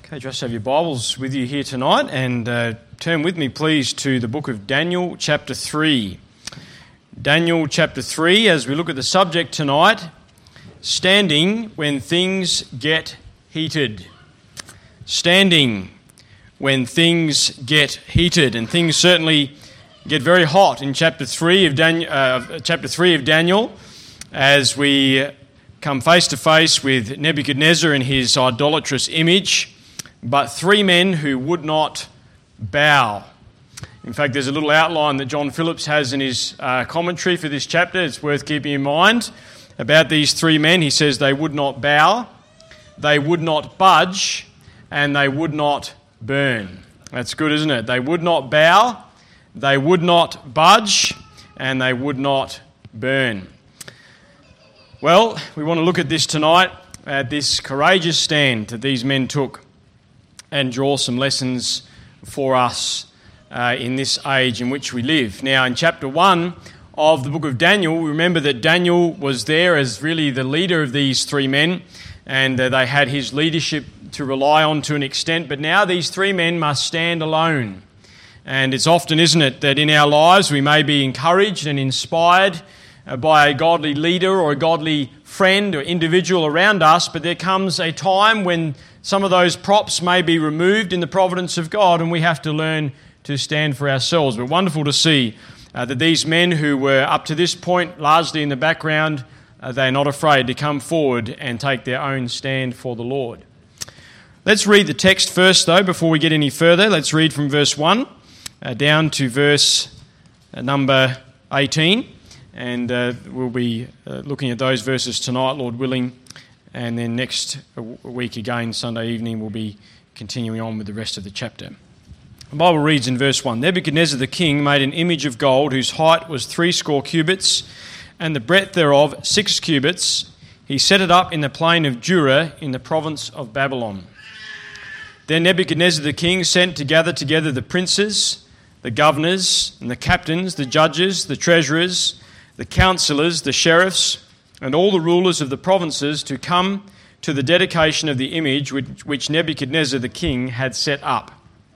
Okay, just have your Bibles with you here tonight and turn with me please to the book of Daniel chapter 3. Daniel chapter 3, as we look at the subject tonight, standing when things get heated. Standing when things get heated, and things certainly get very hot in chapter 3 of Daniel as we come face to face with Nebuchadnezzar and his idolatrous image. But three men who would not bow. In fact, there's a little outline that John Phillips has in his commentary for this chapter. It's worth keeping in mind about these three men. He says they would not bow, they would not budge, and they would not burn. That's good, isn't it? They would not bow, they would not budge, and they would not burn. Well, we want to look at this tonight, at this courageous stand that these men took, and draw some lessons for us in this age in which we live. Now, in chapter 1 of the book of Daniel, we remember that Daniel was there as really the leader of these three men, and they had his leadership to rely on to an extent, but now these three men must stand alone. And it's often, isn't it, that in our lives we may be encouraged and inspired by a godly leader or a godly friend or individual around us, but there comes a time when some of those props may be removed in the providence of God, and we have to learn to stand for ourselves. But wonderful to see that these men who were up to this point largely in the background, they're not afraid to come forward and take their own stand for the Lord. Let's read the text first, though, before we get any further. Let's read from verse 1 down to verse number 18. And we'll be looking at those verses tonight, Lord willing. And then next week again, Sunday evening, we'll be continuing on with the rest of the chapter. The Bible reads in verse 1, Nebuchadnezzar the king made an image of gold whose height was 60 cubits, and the breadth thereof 6 cubits. He set it up in the plain of Dura in the province of Babylon. Then Nebuchadnezzar the king sent to gather together the princes, the governors, and the captains, the judges, the treasurers, the councillors, the sheriffs, and all the rulers of the provinces to come to the dedication of the image which Nebuchadnezzar the king had set up.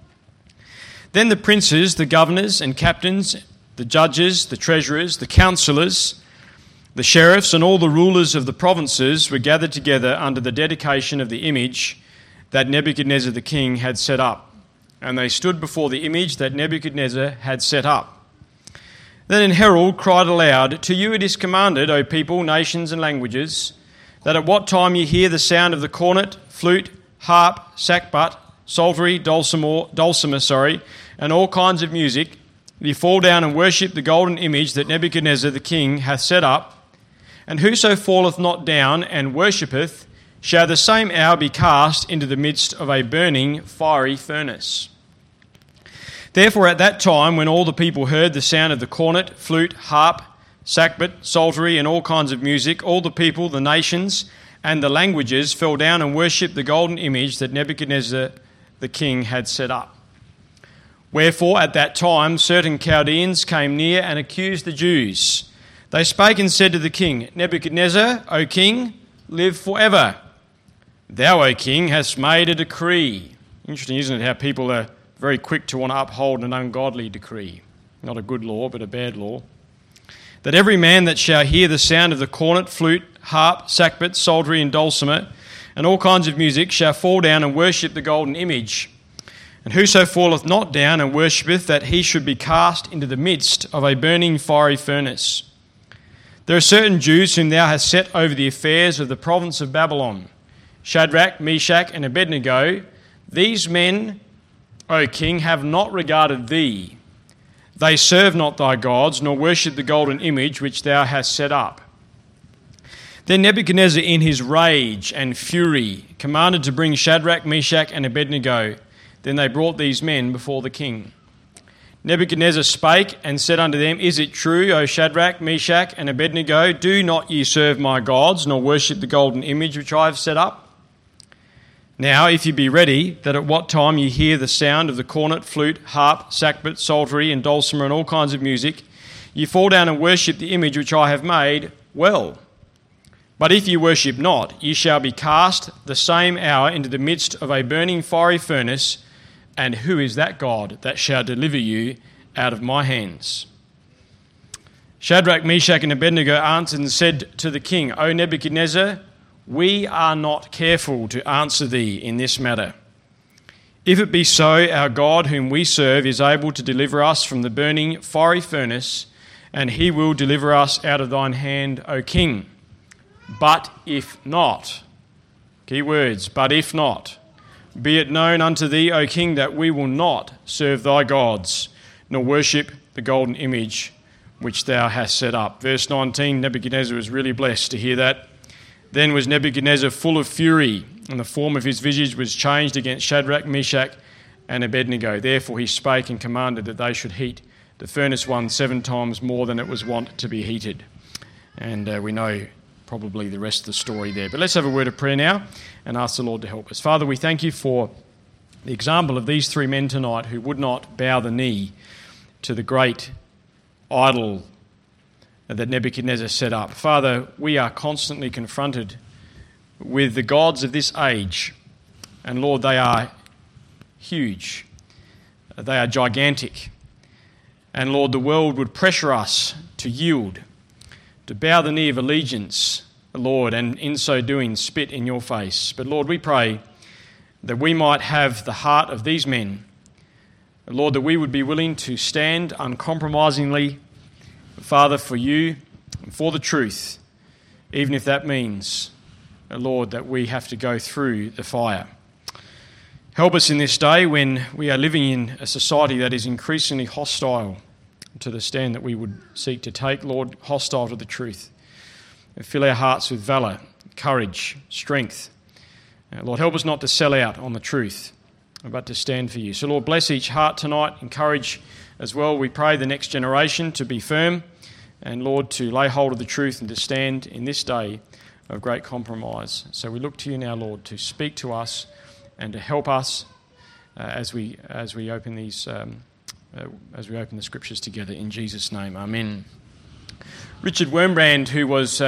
Then the princes, the governors and captains, the judges, the treasurers, the councillors, the sheriffs, and all the rulers of the provinces were gathered together under the dedication of the image that Nebuchadnezzar the king had set up. And they stood before the image that Nebuchadnezzar had set up. Then an herald cried aloud, To you it is commanded, O people, nations and languages, that at what time you hear the sound of the cornet, flute, harp, sackbut, psaltery, dulcimer, and all kinds of music, you fall down and worship the golden image that Nebuchadnezzar the king hath set up. And whoso falleth not down and worshippeth, shall the same hour be cast into the midst of a burning fiery furnace. Therefore at that time, when all the people heard the sound of the cornet, flute, harp, sackbut, psaltery, and all kinds of music, all the people, the nations, and the languages fell down and worshipped the golden image that Nebuchadnezzar the king had set up. Wherefore at that time certain Chaldeans came near and accused the Jews. They spake and said to the king, Nebuchadnezzar, O king, live forever. Thou, O king, hast made a decree. Interesting, isn't it, how people are very quick to want to uphold an ungodly decree. Not a good law, but a bad law. That every man that shall hear the sound of the cornet, flute, harp, sackbut, psaltery, and dulcimer, and all kinds of music, shall fall down and worship the golden image. And whoso falleth not down and worshippeth, that he should be cast into the midst of a burning fiery furnace. There are certain Jews whom thou hast set over the affairs of the province of Babylon, Shadrach, Meshach, and Abednego. These men, O king, have not regarded thee. They serve not thy gods, nor worship the golden image which thou hast set up. Then Nebuchadnezzar in his rage and fury commanded to bring Shadrach, Meshach, and Abednego. Then they brought these men before the king. Nebuchadnezzar spake and said unto them, Is it true, O Shadrach, Meshach, and Abednego, do not ye serve my gods, nor worship the golden image which I have set up? Now, if you be ready, that at what time you hear the sound of the cornet, flute, harp, sackbut, psaltery, and dulcimer, and all kinds of music, you fall down and worship the image which I have made, well. But if ye worship not, ye shall be cast the same hour into the midst of a burning fiery furnace. And who is that God that shall deliver you out of my hands?" Shadrach, Meshach, and Abednego answered and said to the king, "O Nebuchadnezzar, we are not careful to answer thee in this matter. If it be so, our God whom we serve is able to deliver us from the burning fiery furnace, and he will deliver us out of thine hand, O king. But if not," key words, "but if not, be it known unto thee, O king, that we will not serve thy gods, nor worship the golden image which thou hast set up." Verse 19, Nebuchadnezzar was really blessed to hear that. "Then was Nebuchadnezzar full of fury, and the form of his visage was changed against Shadrach, Meshach, and Abednego. Therefore he spake and commanded that they should heat the furnace 7 times more than it was wont to be heated." And we know probably the rest of the story there. But let's have a word of prayer now and ask the Lord to help us. Father, we thank you for the example of these 3 men tonight who would not bow the knee to the great idol that Nebuchadnezzar set up. Father, we are constantly confronted with the gods of this age. And Lord, they are huge. They are gigantic. And Lord, the world would pressure us to yield, to bow the knee of allegiance, Lord, and in so doing spit in your face. But Lord, we pray that we might have the heart of these men. Lord, that we would be willing to stand uncompromisingly, Father, for you and for the truth, even if that means, Lord, that we have to go through the fire. Help us in this day when we are living in a society that is increasingly hostile to the stand that we would seek to take, Lord, hostile to the truth. And fill our hearts with valour, courage, strength. Lord, help us not to sell out on the truth, but to stand for you. So, Lord, bless each heart tonight. Encourage as well, we pray, the next generation to be firm and, Lord, to lay hold of the truth and to stand in this day of great compromise. So we look to you now, Lord, to speak to us and to help us as we open these as we open the scriptures together in Jesus' name. Amen. Richard Wurmbrand, who was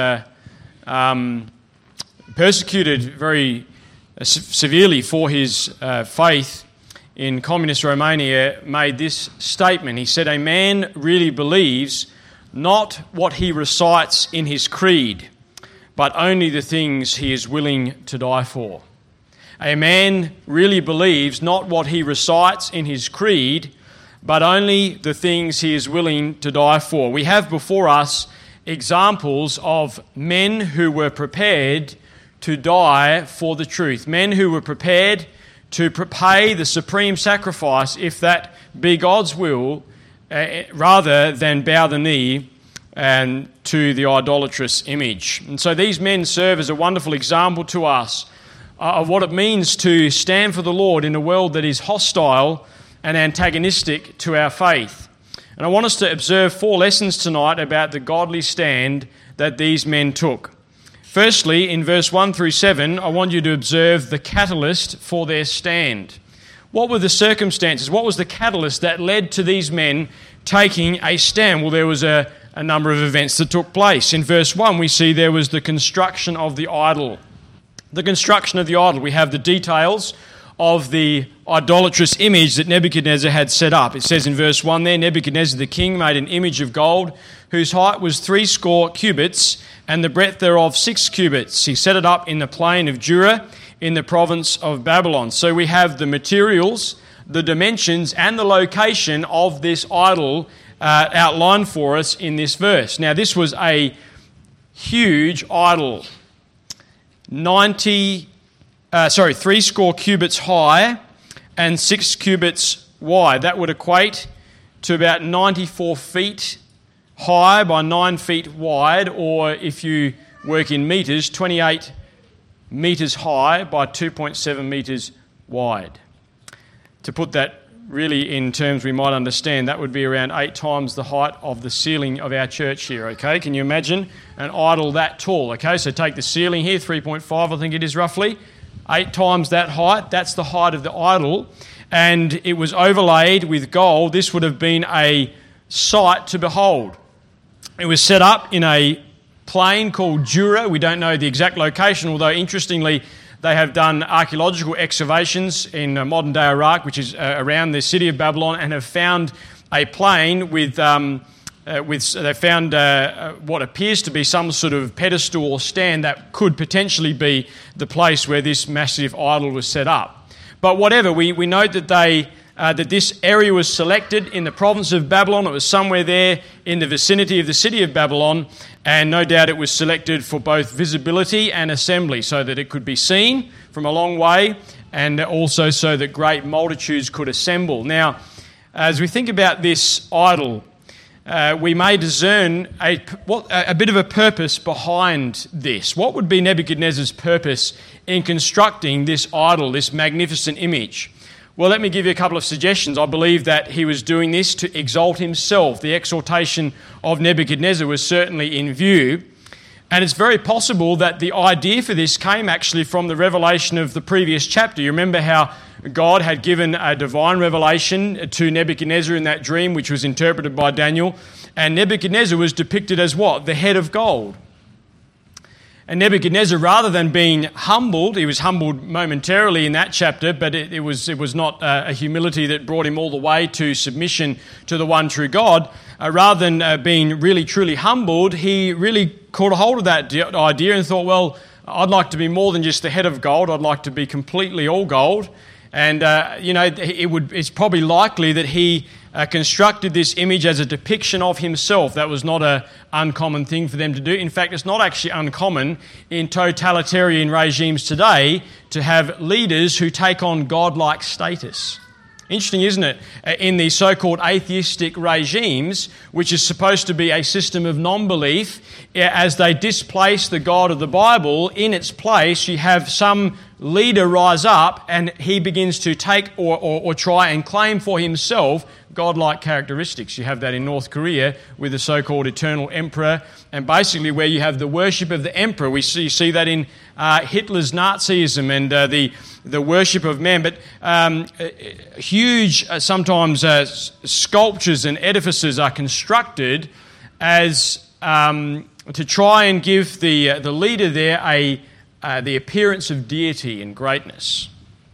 persecuted very severely for his faith in communist Romania, made this statement. He said, "A man really believes not what he recites in his creed, but only the things he is willing to die for." A man really believes not what he recites in his creed, but only the things he is willing to die for. We have before us examples of men who were prepared to die for the truth, men who were prepared to pay the supreme sacrifice, if that be God's will, rather than bow the knee to the idolatrous image. And so these men serve as a wonderful example to us of what it means to stand for the Lord in a world that is hostile and antagonistic to our faith. And I want us to observe 4 lessons tonight about the godly stand that these men took. Firstly, in verse 1 through 7, I want you to observe the catalyst for their stand. What were the circumstances? What was the catalyst that led to these men taking a stand? Well, there was a number of events that took place. In verse 1, we see there was the construction of the idol. The construction of the idol. We have the details of the idolatrous image that Nebuchadnezzar had set up. It says in verse 1 there, Nebuchadnezzar the king made an image of gold whose height was 60 cubits and the breadth thereof 6 cubits. He set it up in the plain of Dura in the province of Babylon. So we have the materials, the dimensions and the location of this idol outlined for us in this verse. Now this was a huge idol, 60 cubits high and 6 cubits wide. That would equate to about 94 feet high by 9 feet wide, or if you work in metres, 28 metres high by 2.7 metres wide. To put that really in terms we might understand, that would be around 8 times the height of the ceiling of our church here, okay? Can you imagine an idol that tall, okay? So take the ceiling here, 3.5 I think it is roughly, 8 times that height, that's the height of the idol, and it was overlaid with gold. This would have been a sight to behold. It was set up in a plain called Dura. We don't know the exact location, although interestingly, they have done archaeological excavations in modern-day Iraq, which is around the city of Babylon, and have found a plain with they found what appears to be some sort of pedestal or stand that could potentially be the place where this massive idol was set up. But whatever, we note that that this area was selected in the province of Babylon. It was somewhere there in the vicinity of the city of Babylon, and no doubt it was selected for both visibility and assembly, so that it could be seen from a long way, and also so that great multitudes could assemble. Now, as we think about this idol, we may discern a bit of a purpose behind this. What would be Nebuchadnezzar's purpose in constructing this idol, this magnificent image? Well, let me give you a couple of suggestions. I believe that he was doing this to exalt himself. The exaltation of Nebuchadnezzar was certainly in view. And it's very possible that the idea for this came actually from the revelation of the previous chapter. You remember how God had given a divine revelation to Nebuchadnezzar in that dream, which was interpreted by Daniel. And Nebuchadnezzar was depicted as what? The head of gold. And Nebuchadnezzar, rather than being humbled, he was humbled momentarily in that chapter, but it was not a humility that brought him all the way to submission to the one true God. Rather than being really truly humbled, he really caught a hold of that idea and thought, well, I'd like to be more than just the head of gold. I'd like to be completely all gold. And, it's probably likely that he constructed this image as a depiction of himself. That was not an uncommon thing for them to do. In fact, it's not actually uncommon in totalitarian regimes today to have leaders who take on godlike status. Interesting, isn't it? In the so-called atheistic regimes, which is supposed to be a system of non-belief, as they displace the God of the Bible, in its place you have some leader rise up and he begins to take or try and claim for himself godlike characteristics. You have that in North Korea with the so-called eternal emperor, and basically where you have the worship of the emperor. You see that in Hitler's Nazism and the worship of man. But huge, sometimes sculptures and edifices are constructed as to try and give the leader there the appearance of deity and greatness.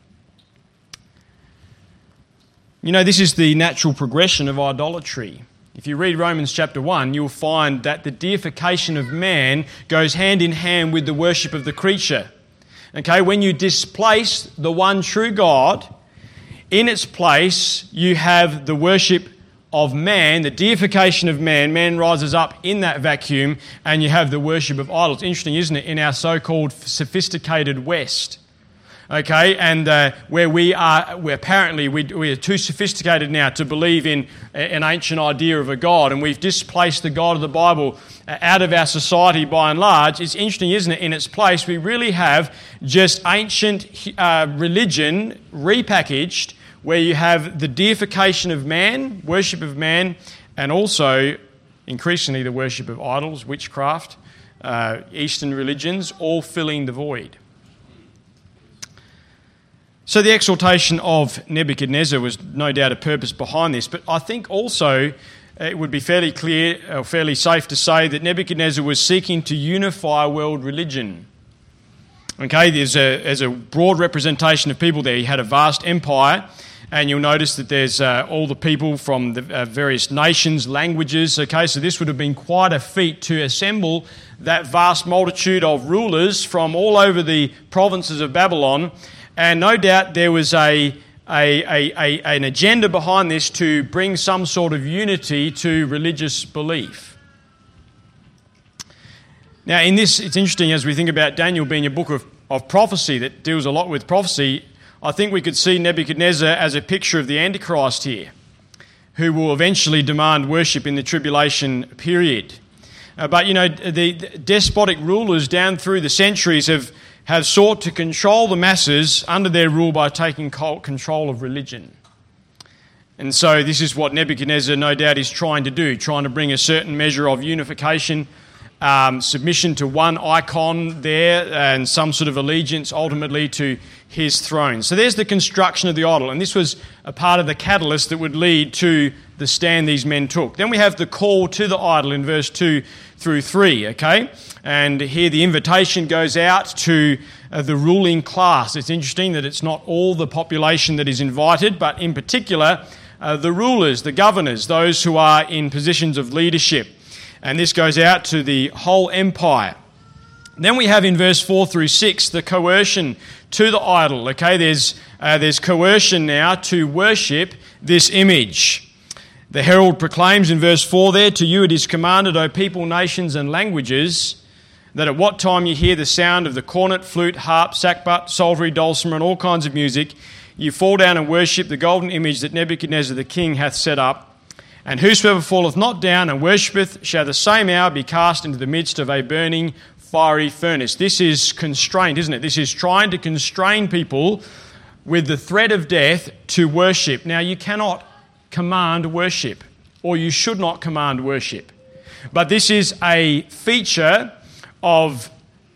You know, this is the natural progression of idolatry. If you read Romans chapter 1, you'll find that the deification of man goes hand in hand with the worship of the creature. Okay, when you displace the one true God, in its place you have the worship of man, the deification of man. Man rises up in that vacuum, and you have the worship of idols. Interesting, isn't it, in our so-called sophisticated West? Okay, and where we are too sophisticated now to believe in an ancient idea of a God, and we've displaced the God of the Bible out of our society by and large. It's interesting, isn't it? In its place, we really have just ancient religion repackaged, where you have the deification of man, worship of man, and also increasingly the worship of idols, witchcraft, Eastern religions, all filling the void. So the exaltation of Nebuchadnezzar was no doubt a purpose behind this, but I think also it would be fairly clear, or fairly safe to say, that Nebuchadnezzar was seeking to unify world religion. Okay, there's a broad representation of people there. He had a vast empire, and you'll notice that there's all the people from the various nations, languages. Okay, so this would have been quite a feat to assemble that vast multitude of rulers from all over the provinces of Babylon. And no doubt there was an agenda behind this to bring some sort of unity to religious belief. Now, in this, it's interesting as we think about Daniel being a book of prophecy that deals a lot with prophecy. I think we could see Nebuchadnezzar as a picture of the Antichrist here, who will eventually demand worship in the tribulation period. But, you know, the despotic rulers down through the centuries have sought to control the masses under their rule by taking control of religion. And so this is what Nebuchadnezzar no doubt is trying to do, trying to bring a certain measure of unification submission to one icon there, and some sort of allegiance ultimately to his throne. So there's the construction of the idol, and this was a part of the catalyst that would lead to the stand these men took. Then we have the call to the idol in verse 2 through 3, okay? And here the invitation goes out to the ruling class. It's interesting that it's not all the population that is invited, but in particular the rulers, the governors, those who are in positions of leadership. And this goes out to the whole empire. Then we have in verse 4 through 6 the coercion to the idol. Okay, there's coercion now to worship this image. The herald proclaims in verse 4 there, "To you it is commanded, O people, nations and languages, that at what time you hear the sound of the cornet, flute, harp, sackbut, psaltery, dulcimer, and all kinds of music, you fall down and worship the golden image that Nebuchadnezzar the king hath set up. And whosoever falleth not down and worshippeth shall the same hour be cast into the midst of a burning fiery furnace." This is constraint, isn't it? This is trying to constrain people with the threat of death to worship. Now, you cannot command worship, or you should not command worship. But this is a feature of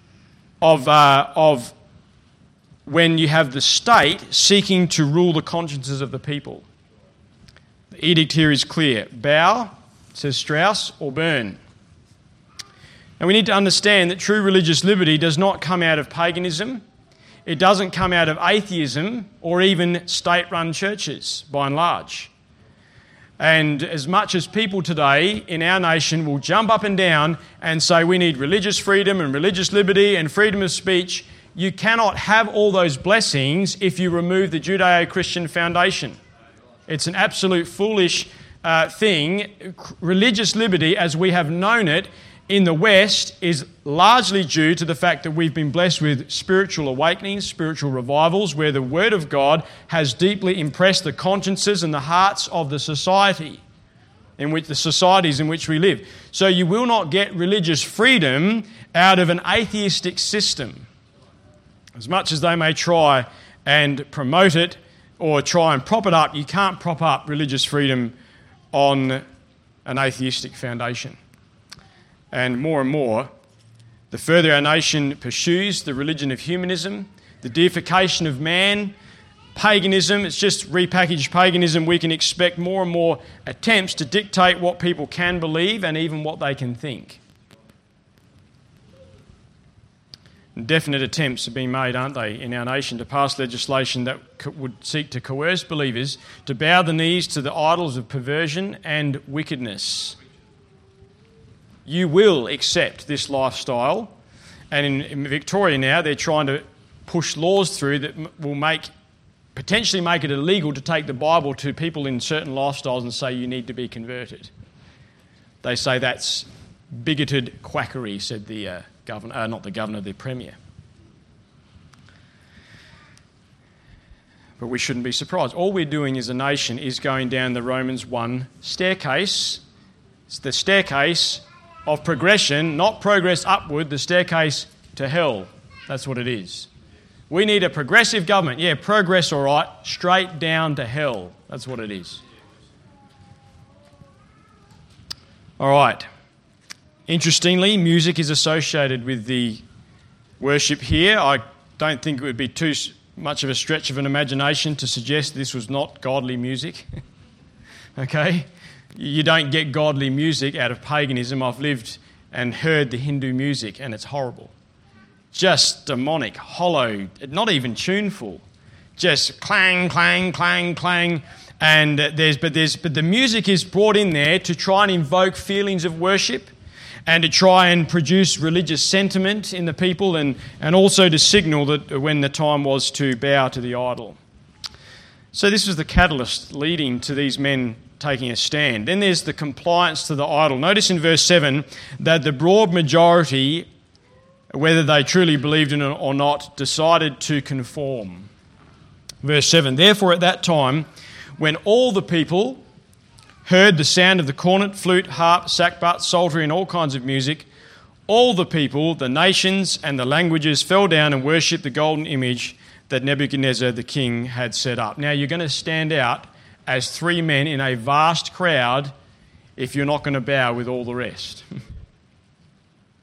when you have the state seeking to rule the consciences of the people. The edict here is clear. Bow, says Strauss, or burn. And we need to understand that true religious liberty does not come out of paganism. It doesn't come out of atheism or even state-run churches, by and large. And as much as people today in our nation will jump up and down and say we need religious freedom and religious liberty and freedom of speech, you cannot have all those blessings if you remove the Judeo-Christian foundation. It's an absolute foolish thing. Religious liberty, as we have known it in the West, is largely due to the fact that we've been blessed with spiritual awakenings, spiritual revivals, where the Word of God has deeply impressed the consciences and the hearts of the societies in which we live. So you will not get religious freedom out of an atheistic system. As much as they may try and promote it or try and prop it up, you can't prop up religious freedom on an atheistic foundation. And more, the further our nation pursues the religion of humanism, the deification of man, paganism, it's just repackaged paganism, we can expect more and more attempts to dictate what people can believe and even what they can think. Definite attempts have been made, aren't they, in our nation to pass legislation that would seek to coerce believers to bow the knees to the idols of perversion and wickedness. You will accept this lifestyle, and in Victoria now they're trying to push laws through that will potentially make it illegal to take the Bible to people in certain lifestyles and say you need to be converted. They say that's bigoted quackery, said the governor, not the governor, the premier. But we shouldn't be surprised. All we're doing as a nation is going down the Romans 1 staircase. It's the staircase of progression, not progress upward, the staircase to hell. That's what it is. We need a progressive government. Yeah, progress, all right, straight down to hell. That's what it is. All right. Interestingly, music is associated with the worship here. I don't think it would be too much of a stretch of an imagination to suggest this was not godly music. Okay? You don't get godly music out of paganism. I've lived and heard the Hindu music, and it's horrible. Just demonic, hollow, not even tuneful. Just clang, clang, clang, clang. And but the music is brought in there to try and invoke feelings of worship and to try and produce religious sentiment in the people and also to signal that when the time was to bow to the idol. So this was the catalyst leading to these men taking a stand. Then there's the compliance to the idol. Notice in verse 7 that the broad majority, whether they truly believed in it or not, decided to conform. Verse 7, "Therefore at that time, when all the people heard the sound of the cornet, flute, harp, sackbut, psaltery, and all kinds of music, all the people, the nations and the languages fell down and worshipped the golden image that Nebuchadnezzar the king had set up." Now you're going to stand out as three men in a vast crowd if you're not going to bow with all the rest.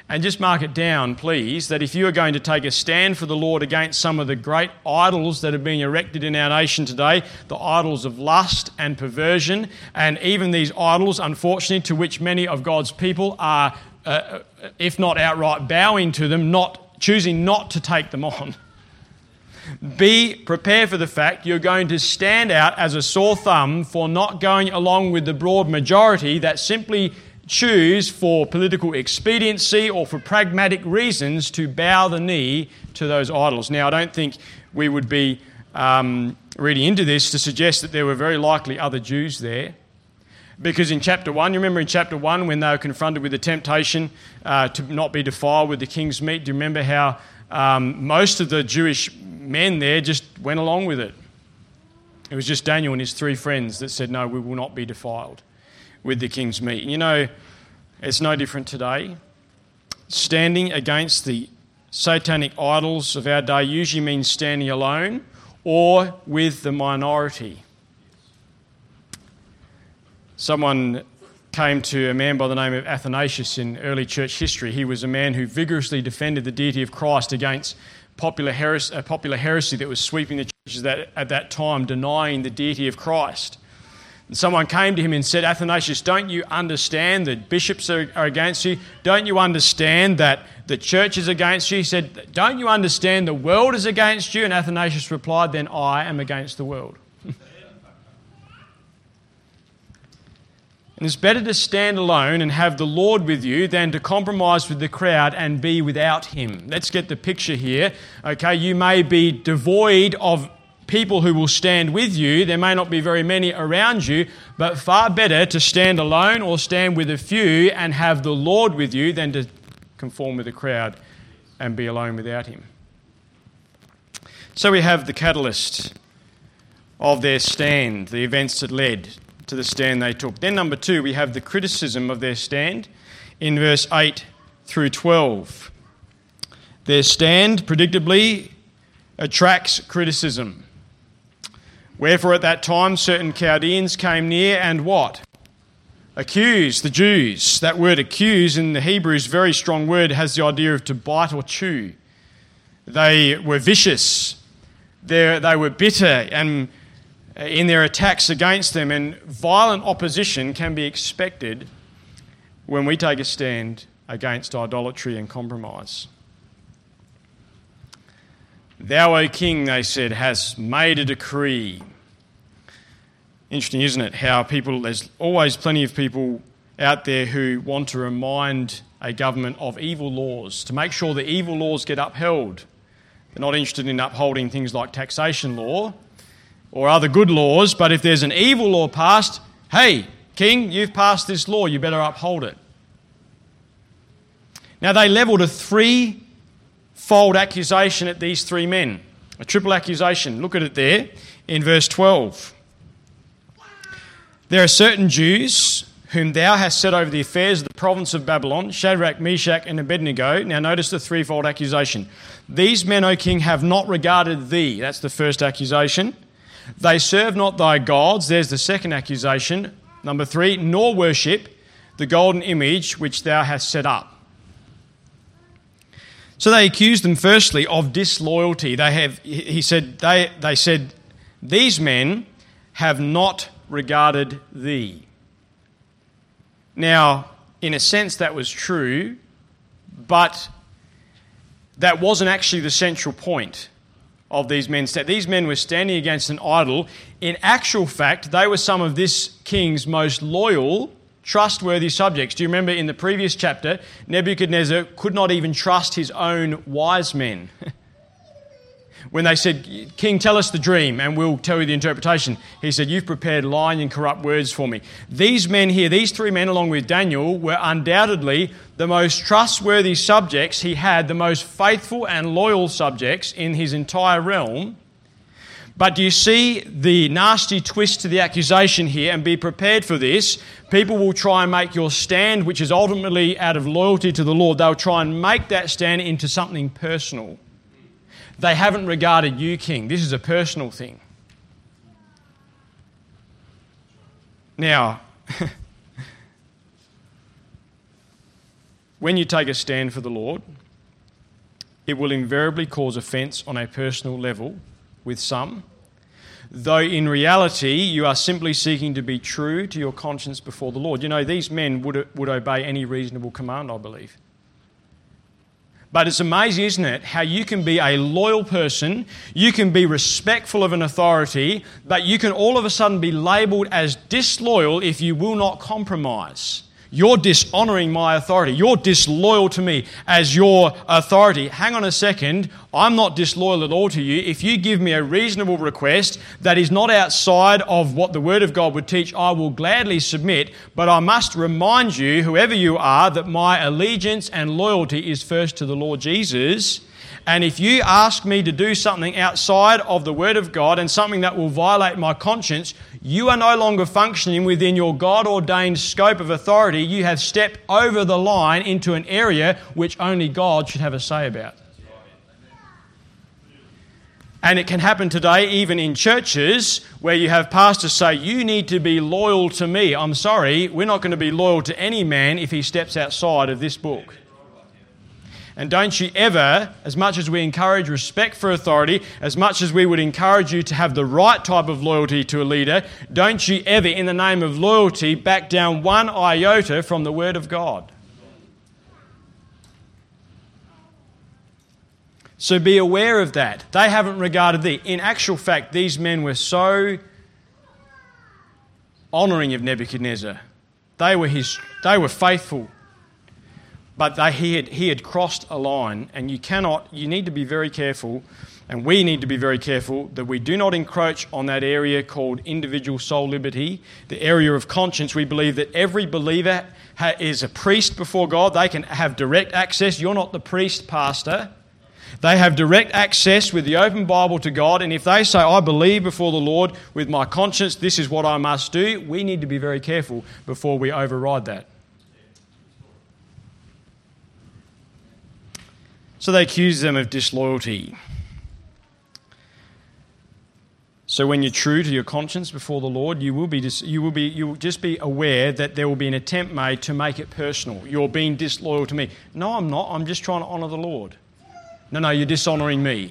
And just mark it down, please, that if you are going to take a stand for the Lord against some of the great idols that are being erected in our nation today, the idols of lust and perversion, and even these idols, unfortunately, to which many of God's people are, if not outright bowing to them, choosing not to take them on. Be prepared for the fact you're going to stand out as a sore thumb for not going along with the broad majority that simply choose for political expediency or for pragmatic reasons to bow the knee to those idols. Now, I don't think we would be reading into this to suggest that there were very likely other Jews there. Because in chapter 1, you remember in chapter 1 when they were confronted with the temptation to not be defiled with the king's meat, do you remember how most of the Jewish men there just went along with it? It was just Daniel and his 3 friends that said, no, we will not be defiled with the king's meat. You know, it's no different today. Standing against the satanic idols of our day usually means standing alone or with the minority. Someone came to a man by the name of Athanasius in early church history. He was a man who vigorously defended the deity of Christ against a popular heresy that was sweeping the churches at that time, denying the deity of Christ. And someone came to him and said, Athanasius, don't you understand that bishops are against you? Don't you understand that the church is against you? He said, don't you understand the world is against you? And Athanasius replied, then I am against the world. And it's better to stand alone and have the Lord with you than to compromise with the crowd and be without him. Let's get the picture here. Okay, you may be devoid of people who will stand with you. There may not be very many around you, but far better to stand alone or stand with a few and have the Lord with you than to conform with the crowd and be alone without him. So we have the catalyst of their stand, the events that led to the stand they took. Then number 2, we have the criticism of their stand in verse 8 through 12. Their stand, predictably, attracts criticism. Wherefore at that time certain Chaldeans came near and what? Accused the Jews. That word accuse in the Hebrew is a very strong word. It has the idea of to bite or chew. They were vicious. They were bitter and in their attacks against them, and violent opposition can be expected when we take a stand against idolatry and compromise. Thou, O King, they said, hast made a decree. Interesting, isn't it, how there's always plenty of people out there who want to remind a government of evil laws, to make sure the evil laws get upheld. They're not interested in upholding things like taxation law or other good laws, but if there's an evil law passed, hey, King, you've passed this law, you better uphold it. Now they levelled a 3-fold accusation at these 3 men, a triple accusation. Look at it there in verse 12. There are certain Jews whom thou hast set over the affairs of the province of Babylon, Shadrach, Meshach, and Abednego. Now notice the 3-fold accusation. These men, O King, have not regarded thee. That's the first accusation. They serve not thy gods. There's the second accusation. Number 3, nor worship the golden image which thou hast set up. So they accused them firstly of disloyalty. They said, these men have not regarded thee. Now, in a sense that was true, but that wasn't actually the central point of these men. These men were standing against an idol. In actual fact, they were some of this king's most loyal, trustworthy subjects. Do you remember in the previous chapter, Nebuchadnezzar could not even trust his own wise men. When they said, King, tell us the dream and we'll tell you the interpretation. He said, you've prepared lying and corrupt words for me. These men here, these 3 men along with Daniel, were undoubtedly the most trustworthy subjects he had, the most faithful and loyal subjects in his entire realm. But do you see the nasty twist to the accusation here? And be prepared for this. People will try and make your stand, which is ultimately out of loyalty to the Lord, they'll try and make that stand into something personal. They haven't regarded you, King. This is a personal thing. Now, when you take a stand for the Lord, it will invariably cause offence on a personal level with some, though in reality you are simply seeking to be true to your conscience before the Lord. You know, these men would obey any reasonable command, I believe. But it's amazing, isn't it, how you can be a loyal person, you can be respectful of an authority, but you can all of a sudden be labelled as disloyal if you will not compromise. You're dishonouring my authority. You're disloyal to me as your authority. Hang on a second. I'm not disloyal at all to you. If you give me a reasonable request that is not outside of what the Word of God would teach, I will gladly submit. But I must remind you, whoever you are, that my allegiance and loyalty is first to the Lord Jesus. And if you ask me to do something outside of the Word of God and something that will violate my conscience, you are no longer functioning within your God-ordained scope of authority. You have stepped over the line into an area which only God should have a say about. And it can happen today even in churches where you have pastors say, you need to be loyal to me. I'm sorry, we're not going to be loyal to any man if he steps outside of this book. And don't you ever, as much as we encourage respect for authority, as much as we would encourage you to have the right type of loyalty to a leader, don't you ever, in the name of loyalty, back down one iota from the Word of God. So be aware of that. They haven't regarded thee. In actual fact, these men were so honouring of Nebuchadnezzar. They were faithful. But he had crossed a line, and you need to be very careful, and we need to be very careful that we do not encroach on that area called individual soul liberty, the area of conscience. We believe that every believer is a priest before God. They can have direct access. You're not the priest, pastor. They have direct access with the open Bible to God, and if they say, I believe before the Lord with my conscience, this is what I must do, we need to be very careful before we override that. So they accuse them of disloyalty. So when you're true to your conscience before the Lord, you will just be aware that there will be an attempt made to make it personal. You're being disloyal to me. No, I'm not. I'm just trying to honour the Lord. No, you're dishonouring me.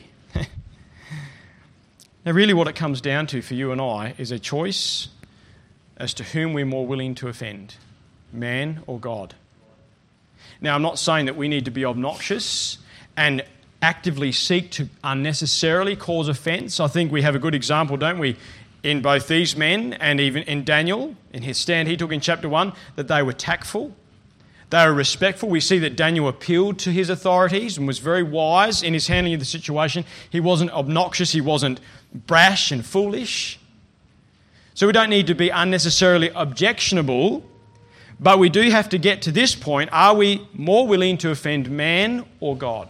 Now, really what it comes down to for you and I is a choice as to whom we're more willing to offend, man or God. Now, I'm not saying that we need to be obnoxious and actively seek to unnecessarily cause offence. I think we have a good example, don't we, in both these men and even in Daniel, in his stand he took in chapter 1, that they were tactful, they were respectful. We see that Daniel appealed to his authorities and was very wise in his handling of the situation. He wasn't obnoxious, he wasn't brash and foolish. So we don't need to be unnecessarily objectionable, but we do have to get to this point. Are we more willing to offend man or God?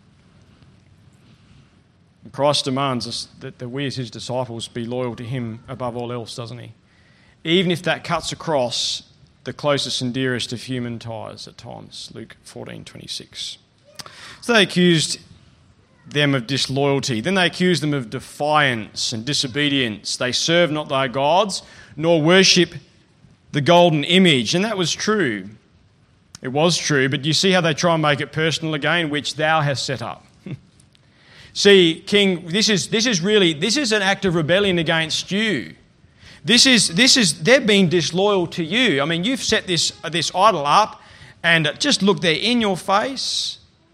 Christ demands us that we as his disciples be loyal to him above all else, doesn't he? Even if that cuts across the closest and dearest of human ties at times. Luke 14:26. So they accused them of disloyalty. Then they accused them of defiance and disobedience. They serve not thy gods, nor worship the golden image. And that was true. It was true, but you see how they try and make it personal again, which thou hast set up. See, King, this is an act of rebellion against you. They're being disloyal to you. I mean, you've set this idol up, and just look, they're in your face.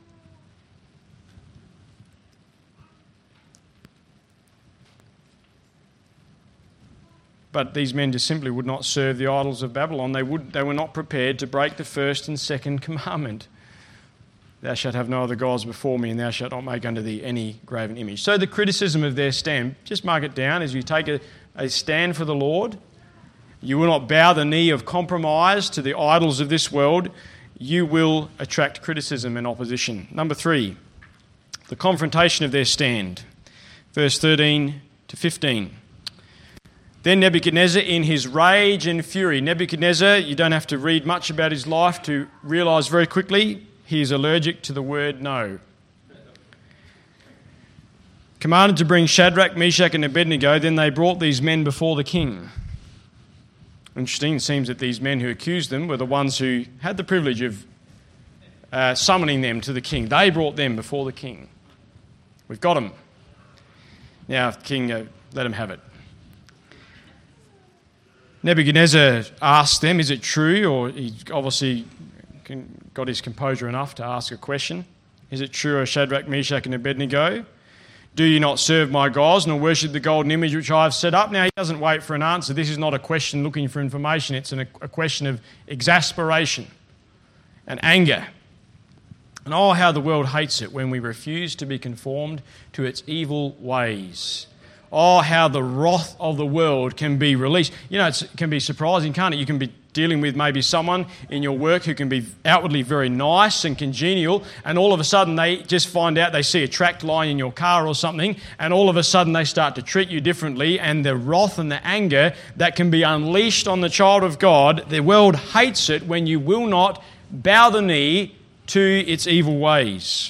But these men just simply would not serve the idols of Babylon. They were not prepared to break the first and second commandment. Thou shalt have no other gods before me, and thou shalt not make unto thee any graven image. So the criticism of their stand, just mark it down, as you take a stand for the Lord. You will not bow the knee of compromise to the idols of this world. You will attract criticism and opposition. Number 3, the confrontation of their stand. Verse 13 to 15. Then Nebuchadnezzar, in his rage and fury, Nebuchadnezzar, you don't have to read much about his life to realise very quickly, he is allergic to the word no. Commanded to bring Shadrach, Meshach and Abednego, then they brought these men before the king. Interesting, it seems that these men who accused them were the ones who had the privilege of summoning them to the king. They brought them before the king. We've got them. Now, king, let them have it. Nebuchadnezzar asked them, is it true? Or he obviously got his composure enough to ask a question. Is it true, O Shadrach, Meshach and Abednego? Do you not serve my gods, nor worship the golden image which I have set up? Now, he doesn't wait for an answer. This is not a question looking for information. It's a question of exasperation and anger. And oh, how the world hates it when we refuse to be conformed to its evil ways. Oh, how the wrath of the world can be released. You know, it can be surprising, can't it? You can be dealing with maybe someone in your work who can be outwardly very nice and congenial, and all of a sudden they just find out they see a tract line in your car or something, and all of a sudden they start to treat you differently, and the wrath and the anger that can be unleashed on the child of God, the world hates it when you will not bow the knee to its evil ways.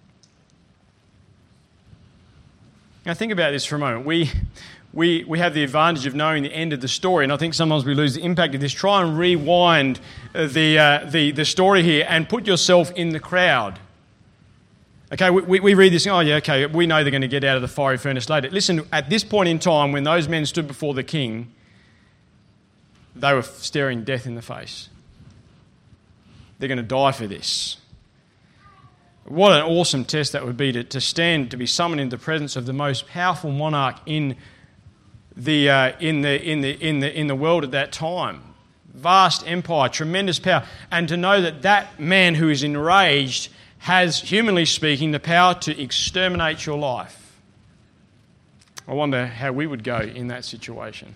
Now think about this for a moment. We have the advantage of knowing the end of the story, and I think sometimes we lose the impact of this. Try and rewind the story here and put yourself in the crowd. Okay, we read this, oh yeah, okay, we know they're going to get out of the fiery furnace later. Listen, at this point in time, when those men stood before the king, they were staring death in the face. They're going to die for this. What an awesome test that would be to stand, to be summoned into the presence of the most powerful monarch in the world at that time. Vast empire, tremendous power, and to know that man who is enraged has, humanly speaking, the power to exterminate your life. I wonder how we would go in that situation.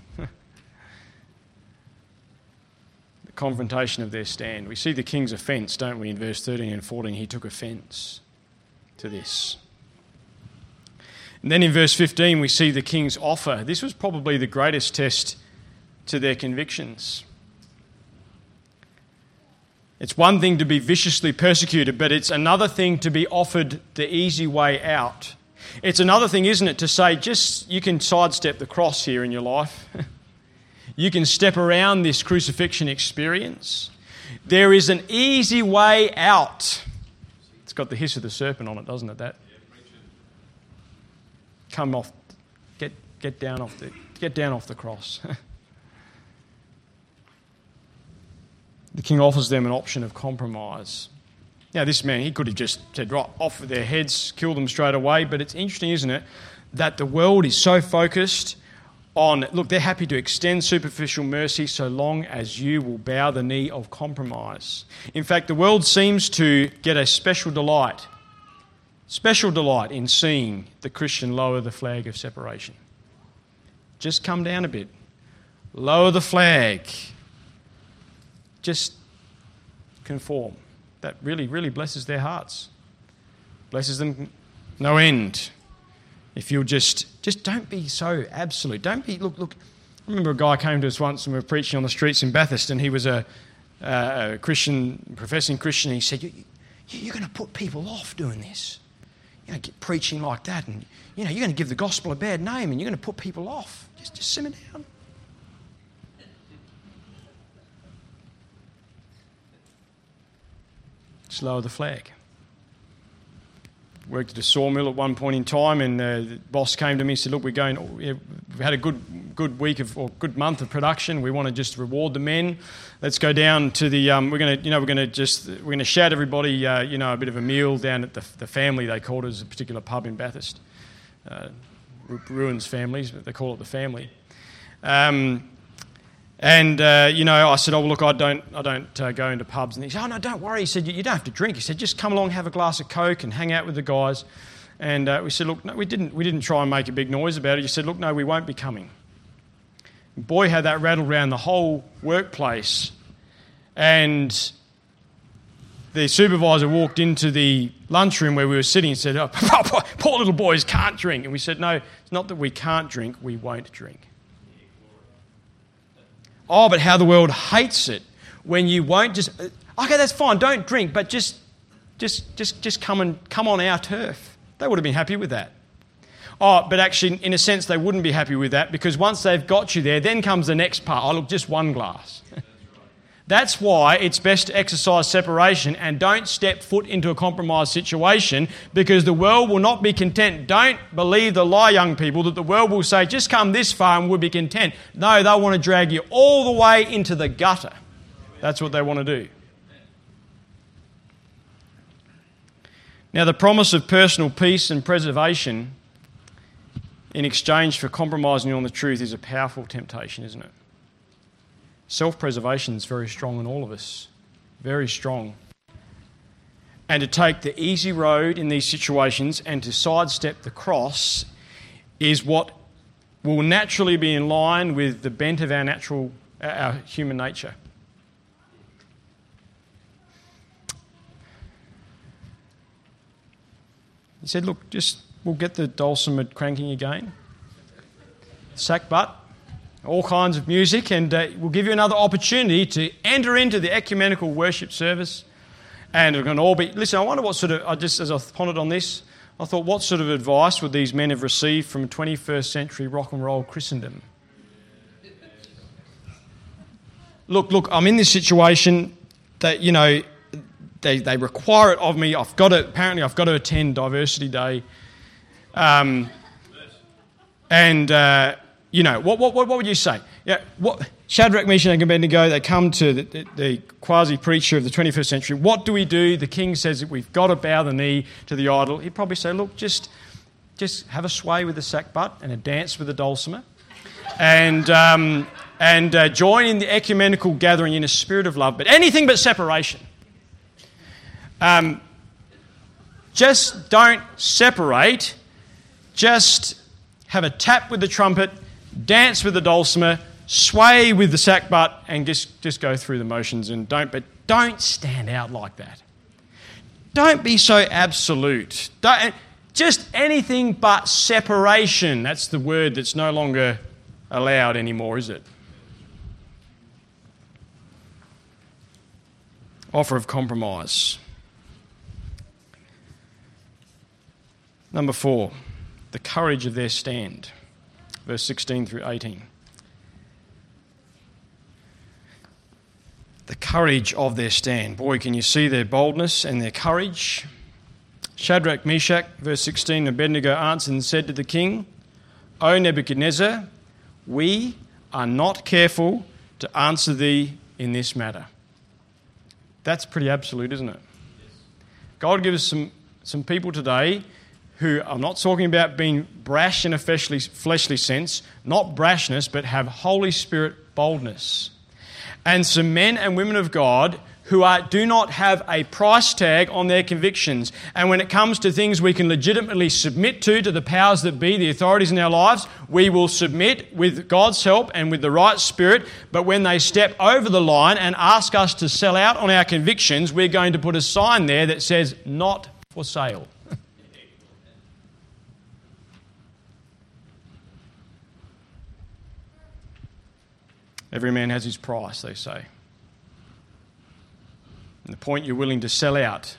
Confrontation of their stand. We see the king's offence, don't we, in verse 13 and 14. He took offence to this. And then in verse 15 we see the king's offer. This was probably the greatest test to their convictions. It's one thing to be viciously persecuted, but it's another thing to be offered the easy way out. It's another thing, isn't it, to say, just you can sidestep the cross here in your life. You can step around this crucifixion experience. There is an easy way out. It's got the hiss of the serpent on it, doesn't it? That come off, get down off the cross. The king offers them an option of compromise. Now, this man, he could have just said, right, off with their heads, kill them straight away. But it's interesting, isn't it, that the world is so focused on, look, they're happy to extend superficial mercy so long as you will bow the knee of compromise. In fact, the world seems to get a special delight in seeing the Christian lower the flag of separation. Just come down a bit. Lower the flag. Just conform. That really, really blesses their hearts. Blesses them no end. If you'll just don't be so absolute. Don't be, look, I remember a guy came to us once and we were preaching on the streets in Bathurst, and he was a Christian, professing Christian, and he said, you're going to put people off doing this. Get preaching like that, and you're going to give the gospel a bad name, and you're going to put people off. Just simmer down. Just lower the flag. Worked at a sawmill at one point in time, and the boss came to me and said, look, we've had a good week or good month of production. We want to just reward the men. Let's go down to the we're going to shout everybody a bit of a meal down at the family, they called it. It's a particular pub in Bathurst. Ruins families, but they call it the family. I said, oh, look, I don't go into pubs. And he said, oh, no, don't worry. He said, you don't have to drink. He said, just come along, have a glass of Coke and hang out with the guys. And we said, look, no, we didn't try and make a big noise about it. He said, look, no, we won't be coming. Boy, had that rattled around the whole workplace. And the supervisor walked into the lunchroom where we were sitting and said, oh, poor little boys can't drink. And we said, no, it's not that we can't drink, we won't drink. Oh, but how the world hates it when you won't just, okay, that's fine, don't drink, but just come on our turf. They would have been happy with that. Oh, but actually, in a sense, they wouldn't be happy with that, because once they've got you there, then comes the next part. Oh, look, just one glass. That's why it's best to exercise separation and don't step foot into a compromised situation, because the world will not be content. Don't believe the lie, young people, that the world will say, just come this far and we'll be content. No, they'll want to drag you all the way into the gutter. That's what they want to do. Now, the promise of personal peace and preservation in exchange for compromising on the truth is a powerful temptation, isn't it? Self-preservation is very strong in all of us. Very strong. And to take the easy road in these situations and to sidestep the cross is what will naturally be in line with the bent of our human nature. He said, look, we'll get the dulcimer cranking again. Sackbut. All kinds of music, and we'll give you another opportunity to enter into the ecumenical worship service. And we're going to all be... Listen, I wonder what sort of... as I pondered on this, I thought, what sort of advice would these men have received from 21st century rock and roll Christendom? Look, I'm in this situation that, they require it of me. Apparently I've got to attend Diversity Day. What would you say? Yeah, Shadrach, Meshach and Abednego, they come to the quasi-preacher of the 21st century. What do we do? The king says that we've got to bow the knee to the idol. He'd probably say, look, just have a sway with the sackbut and a dance with the dulcimer and join in the ecumenical gathering in a spirit of love, but anything but separation. Just don't separate. Just have a tap with the trumpet, dance with the dulcimer, sway with the sackbut, and just go through the motions. But don't stand out like that. Don't be so absolute. Just anything but separation. That's the word that's no longer allowed anymore, is it? Offer of compromise. Number 4, the courage of their stand. Verse 16 through 18. The courage of their stand. Boy, can you see their boldness and their courage? Shadrach, Meshach, verse 16, Abednego answered and said to the king, O Nebuchadnezzar, we are not careful to answer thee in this matter. That's pretty absolute, isn't it? God gives us some people today who, I'm not talking about being brash in a fleshly sense, not brashness, but have Holy Spirit boldness. And some men and women of God who do not have a price tag on their convictions. And when it comes to things we can legitimately submit to the powers that be, the authorities in our lives, we will submit with God's help and with the right spirit. But when they step over the line and ask us to sell out on our convictions, we're going to put a sign there that says, not for sale. Every man has his price, they say. And the point you're willing to sell out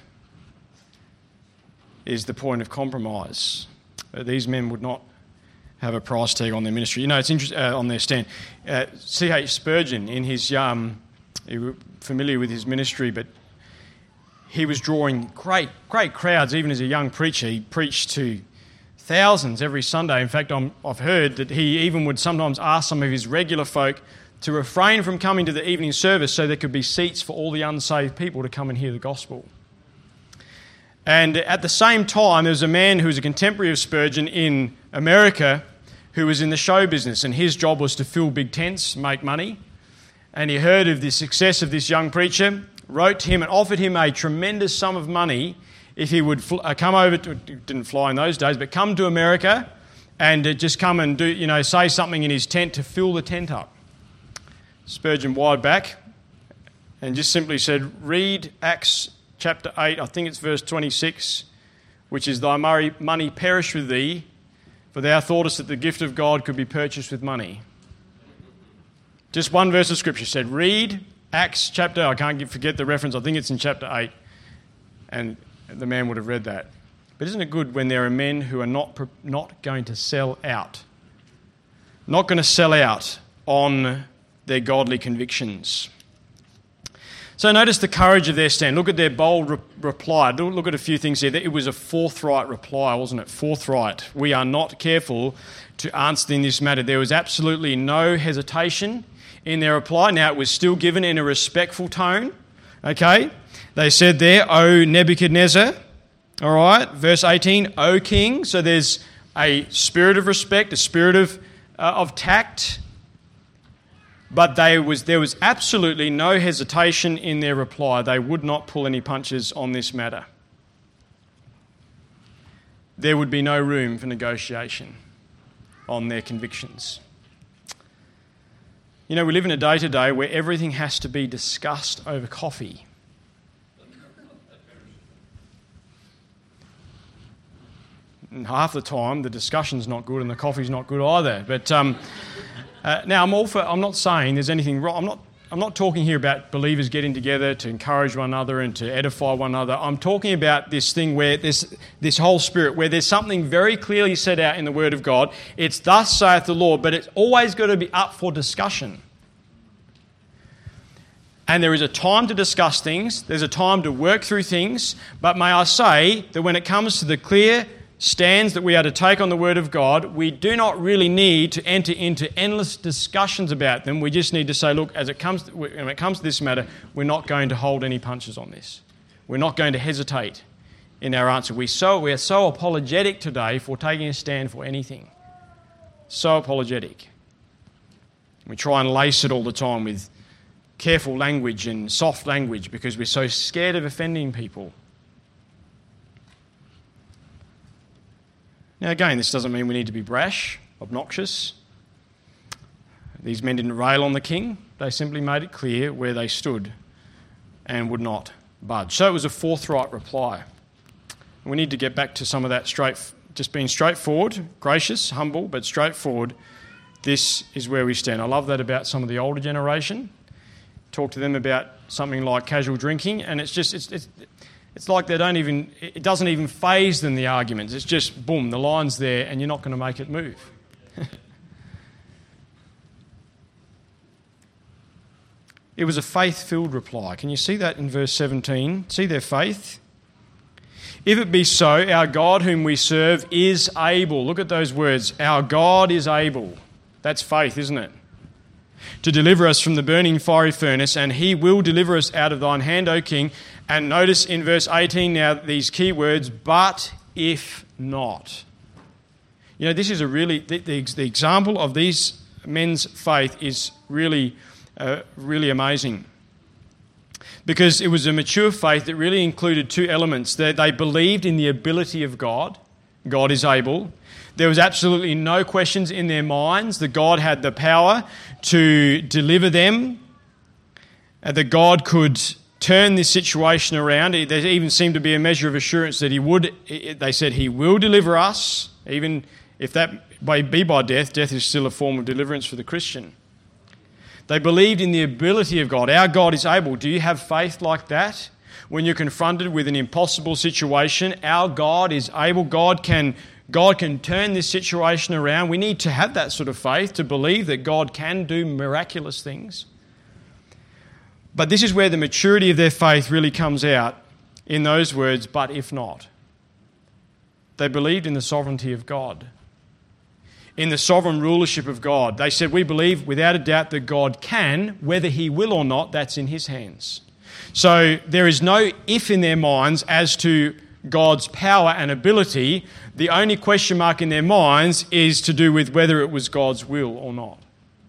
is the point of compromise. These men would not have a price tag on their ministry. It's interesting on their stand. C.H. Spurgeon, in his you were familiar with his ministry, but he was drawing great crowds. Even as a young preacher, he preached to thousands every Sunday. In fact, I've heard that he even would sometimes ask some of his regular folk to refrain from coming to the evening service so there could be seats for all the unsaved people to come and hear the gospel. And at the same time, there was a man who was a contemporary of Spurgeon in America who was in the show business, and his job was to fill big tents, make money. And he heard of the success of this young preacher, wrote to him and offered him a tremendous sum of money if he would come over to, didn't fly in those days, but come to America and just come and say something in his tent to fill the tent up. Spurgeon wired back and just simply said, read Acts chapter 8, I think it's verse 26, which is, thy money perish with thee, for thou thoughtest that the gift of God could be purchased with money. Just one verse of Scripture said, read Acts chapter, I can't forget the reference, I think it's in chapter 8, and the man would have read that. But isn't it good when there are men who are not going to sell out? Not going to sell out on their godly convictions. So notice the courage of their stand. Look at their bold reply. Look at a few things here. It was a forthright reply, wasn't it? Forthright. We are not careful to answer in this matter. There was absolutely no hesitation in their reply. Now, it was still given in a respectful tone. Okay? They said there, O Nebuchadnezzar. All right? Verse 18, O King. So there's a spirit of respect, a spirit of tact. But there was absolutely no hesitation in their reply. They would not pull any punches on this matter. There would be no room for negotiation on their convictions. You know, we live in a day today where everything has to be discussed over coffee. And half the time, the discussion's not good and the coffee's not good either. But now, I'm not saying there's anything wrong. I'm not talking here about believers getting together to encourage one another and to edify one another. I'm talking about this thing where this whole spirit, where there's something very clearly set out in the Word of God. It's thus saith the Lord, but it's always got to be up for discussion. And there is a time to discuss things. There's a time to work through things. But may I say that when it comes to the clear stands that we are to take on the Word of God, we do not really need to enter into endless discussions about them. We just need to say, look, when it comes to this matter, we're not going to hold any punches on this. We're not going to hesitate in our answer. We are so apologetic today for taking a stand for anything. So apologetic. We try and lace it all the time with careful language and soft language because we're so scared of offending people. Now again, this doesn't mean we need to be brash, obnoxious. These men didn't rail on the king. They simply made it clear where they stood and would not budge. So it was a forthright reply. We need to get back to some of that just being straightforward, gracious, humble, but straightforward. This is where we stand. I love that about some of the older generation. Talk to them about something like casual drinking, and it's like it doesn't even faze them, the arguments. It's just, boom, the line's there and you're not going to make it move. It was a faith-filled reply. Can you see that in verse 17? See their faith? If it be so, our God whom we serve is able. Look at those words. Our God is able. That's faith, isn't it? To deliver us from the burning fiery furnace, and he will deliver us out of thine hand, O King. And notice in verse 18 now these key words, but if not. You know, this is the example of these men's faith is really amazing. Because it was a mature faith that really included two elements. They believed in the ability of God. God is able. There was absolutely no questions in their minds that God had the power to deliver them, that God could turn this situation around. There even seemed to be a measure of assurance that he would. They said he will deliver us, even if that may be by death. Death is still a form of deliverance for the Christian. They believed in the ability of God. Our God is able. Do you have faith like that? When you're confronted with an impossible situation, our God is able. God can turn this situation around. We need to have that sort of faith to believe that God can do miraculous things. But this is where the maturity of their faith really comes out in those words, but if not. They believed in the sovereignty of God, in the sovereign rulership of God. They said, we believe without a doubt that God can, whether he will or not, that's in his hands. So there is no if in their minds as to God's power and ability. The only question mark in their minds is to do with whether it was God's will or not.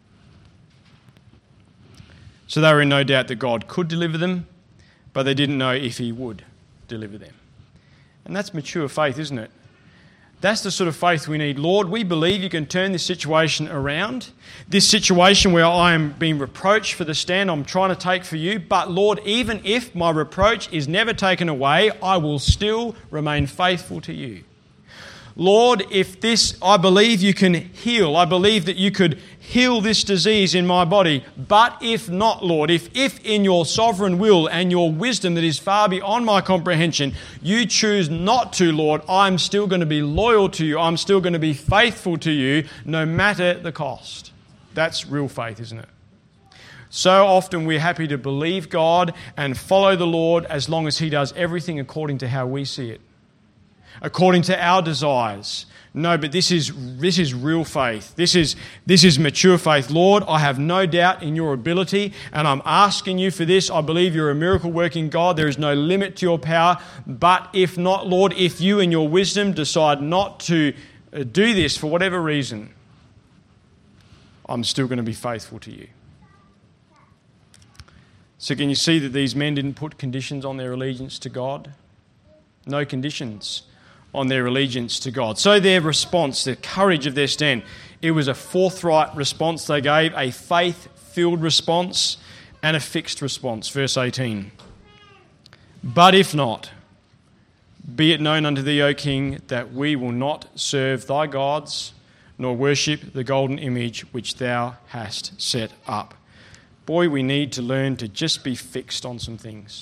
So they were in no doubt that God could deliver them, but they didn't know if he would deliver them. And that's mature faith, isn't it? That's the sort of faith we need. Lord, we believe you can turn this situation around. This situation where I am being reproached for the stand I'm trying to take for you. But Lord, even if my reproach is never taken away, I will still remain faithful to you. Lord, I believe you can heal. I believe that you could heal this disease in my body. But if not, Lord, if in your sovereign will and your wisdom that is far beyond my comprehension, you choose not to, Lord, I'm still going to be loyal to you. I'm still going to be faithful to you no matter the cost. That's real faith, isn't it? So often we're happy to believe God and follow the Lord as long as He does everything according to how we see it, according to our desires. No, but this is real faith. This is mature faith. Lord, I have no doubt in your ability, and I'm asking you for this. I believe you're a miracle-working God. There is no limit to your power. But if not, Lord, if you in your wisdom decide not to do this for whatever reason, I'm still going to be faithful to you. So can you see that these men didn't put conditions on their allegiance to God? No conditions on their allegiance to God. So their response, the courage of their stand, it was a forthright response they gave, a faith-filled response and a fixed response. Verse 18. But if not, be it known unto thee, O king, that we will not serve thy gods, nor worship the golden image which thou hast set up. Boy, we need to learn to just be fixed on some things.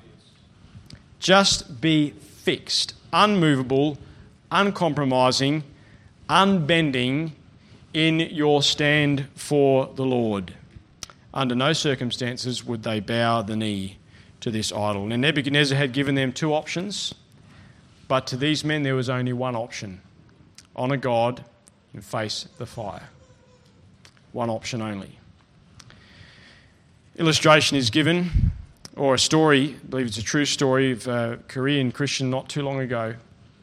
Just be fixed, unmovable, uncompromising, unbending in your stand for the Lord. Under no circumstances would they bow the knee to this idol. Now Nebuchadnezzar had given them two options, but to these men there was only one option: honour God and face the fire. One option only. Illustration is given, or a story, I believe it's a true story, of a Korean Christian not too long ago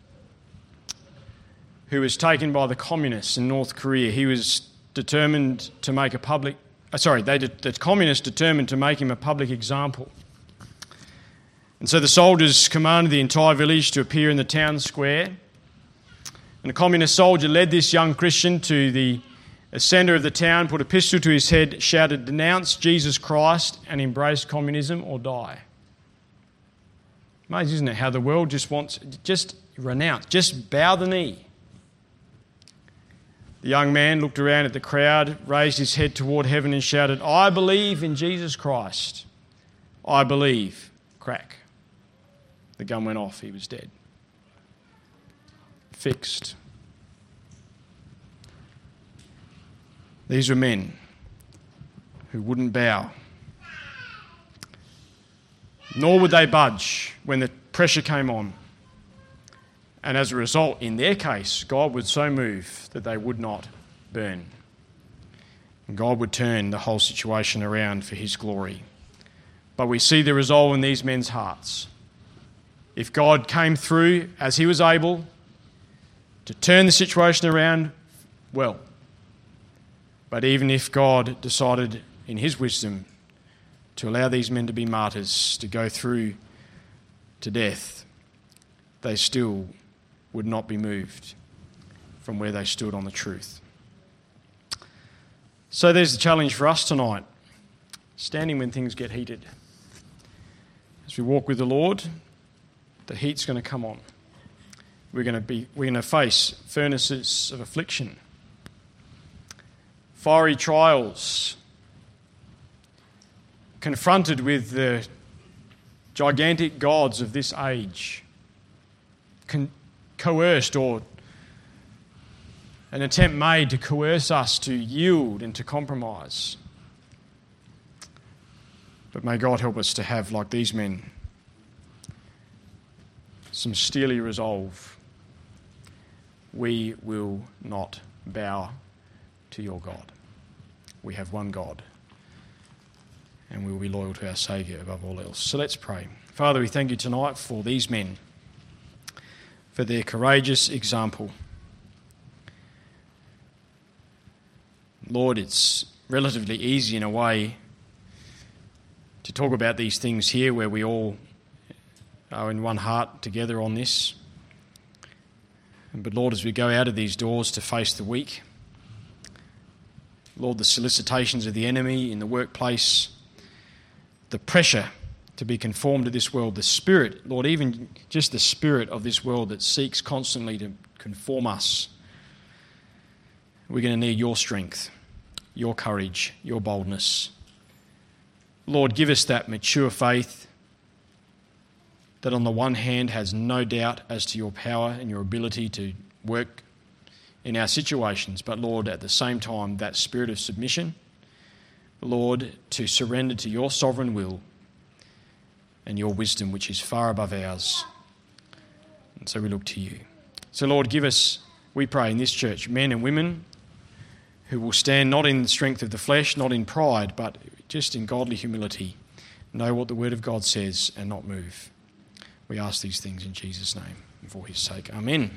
who was taken by the communists in North Korea. He was determined to make the communists determined to make him a public example. And so the soldiers commanded the entire village to appear in the town square. And a communist soldier led this young Christian to the centre of the town, put a pistol to his head, shouted, "Denounce Jesus Christ and embrace communism or die." Amazing, isn't it, how the world just wants, just renounce, just bow the knee. The young man looked around at the crowd, raised his head toward heaven and shouted, "I believe in Jesus Christ. I believe." Crack. The gun went off. He was dead. Fixed. These were men who wouldn't bow, nor would they budge when the pressure came on. And as a result, in their case, God would so move that they would not burn. And God would turn the whole situation around for His glory. But we see the resolve in these men's hearts. If God came through as He was able to turn the situation around, well. But even if God decided in His wisdom to allow these men to be martyrs, to go through to death, they still would not be moved from where they stood on the truth. So there's the challenge for us tonight, standing when things get heated. As we walk with the Lord, the heat's going to come on. We're going to face furnaces of affliction, fiery trials, confronted with the gigantic gods of this age, coerced, or an attempt made to coerce us to yield and to compromise. But may God help us to have, like these men, some steely resolve. We will not bow to your God. We have one God, and we will be loyal to our Saviour above all else. So let's pray. Father, we thank you tonight for these men, for their courageous example. Lord, it's relatively easy in a way to talk about these things here where we all are in one heart together on this. But Lord, as we go out of these doors to face the week, Lord, the solicitations of the enemy in the workplace, the pressure to be conformed to this world, the spirit, Lord, even just the spirit of this world that seeks constantly to conform us, we're going to need your strength, your courage, your boldness. Lord, give us that mature faith that on the one hand has no doubt as to your power and your ability to work in our situations, but Lord, at the same time, that spirit of submission, Lord, to surrender to your sovereign will and your wisdom, which is far above ours. And so we look to you. So, Lord, give us, we pray, in this church, men and women who will stand not in the strength of the flesh, not in pride, but just in godly humility, know what the Word of God says and not move. We ask these things in Jesus' name and for his sake. Amen.